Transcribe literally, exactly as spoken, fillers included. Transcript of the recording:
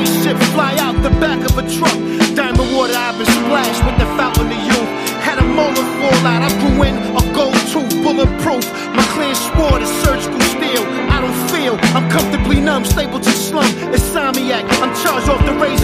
spaceship fly out the back of a truck. Diamond water I've been splashed with the fountain of youth. Had a molar fall out, I grew in a gold tooth, bulletproof. My clear sword is surgical steel. I don't feel, I'm comfortably numb, stable to slum. Insomniac, I'm charged off the razor